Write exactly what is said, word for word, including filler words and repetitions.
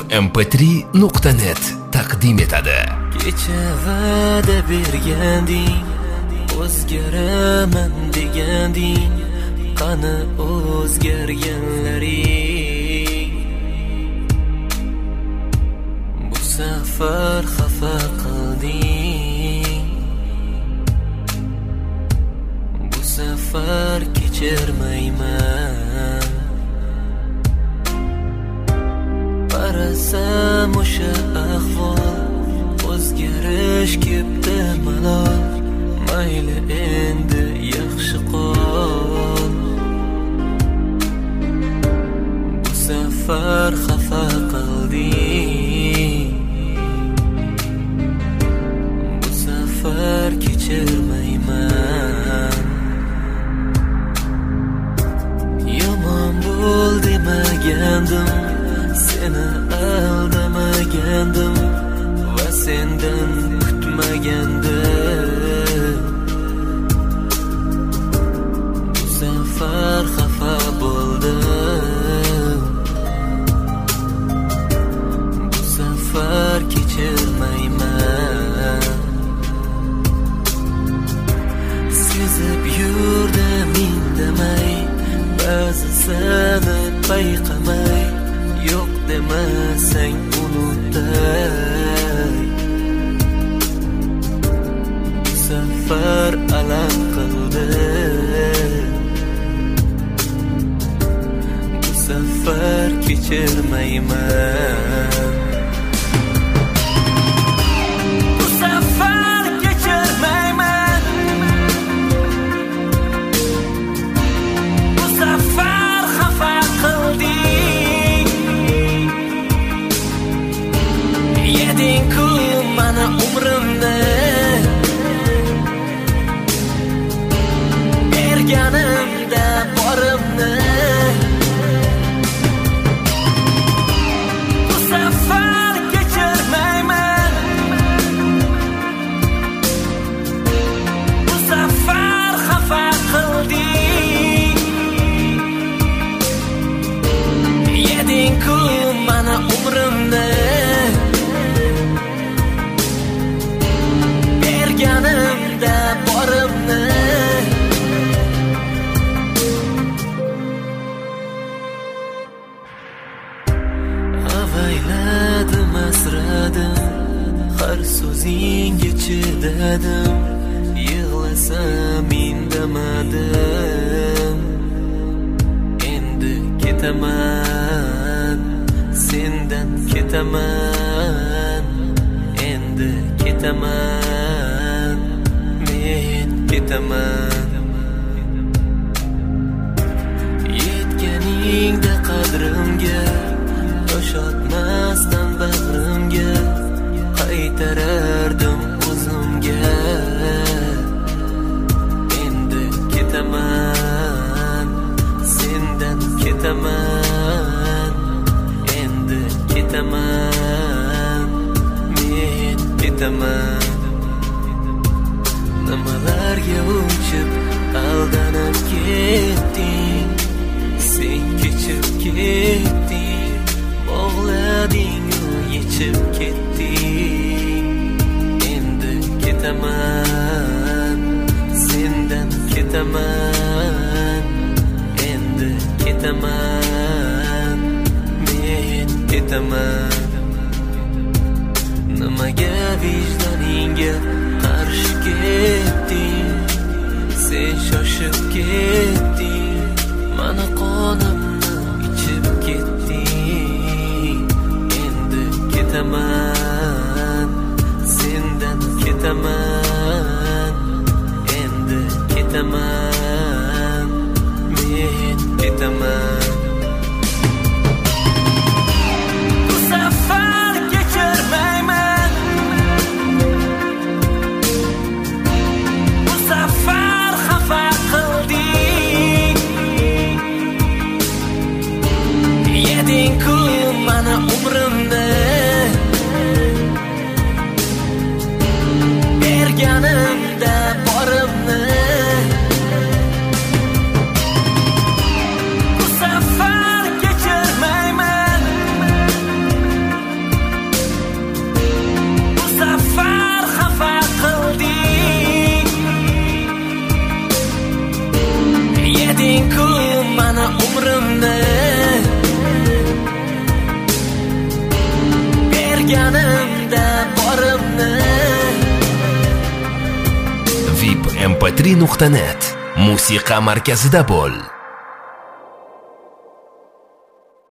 em p tri nuqta net taqdim etadi. Kecha va'da berganding, o'zgaraman deganding, qani o'zgarganlaring? Bu safar xafa qilding, bu safar kechirmayman. Qarasam o'sha ahvol, o'zgarish kepti malol. Mayli endi yaxshi qol. Bu safar xafa qilding, bu safar kechirmayman. Yomon bo'l demagandim, seni aldamagandim va sendan kutmagandim. Bu safar xafa bo'ldim, bu safar kechirmayman. Sezib yurdim indamay, ba'zi seni payqamay, yo'q demasang unutay. Bu safar alam qildim, bu safar kechirmayman. Bu safar kechirmayman. Bu safar xafa qilding, yeding-ku mani umrimni, berganimda borimni. Bu safar kechirmayman, bu safar xafa qilding, yeding-ku mani umrimni, berganimda borimni. Avayladim, asradim, har so'zingga chidadim, yig'lasam indamadim. Endi ketaman, sendan ketaman, endi ketaman, men ketaman. Yetganingda qadrimga, yosh otmasdan bag'rimga, qaytarardim o'zimga. Endi ketaman, sendan ketaman, endi ketaman, men ketaman. Nimalarga uchib aldanib ketding, sen kechib ketding, bog'lading yechib ketding. Endi ketaman, sendan ketaman, endi ketaman, men ketaman. Nimaga vijdoningga qarshi ketding, sen shoshib ketding, mani qonimni ichib ketding. Endi ketaman, sendan ketaman, endi ketaman, men ketaman. Bu safar kechirmayman, berganimda borimni. vip m p три nuqta net musiqa markazida bo'l.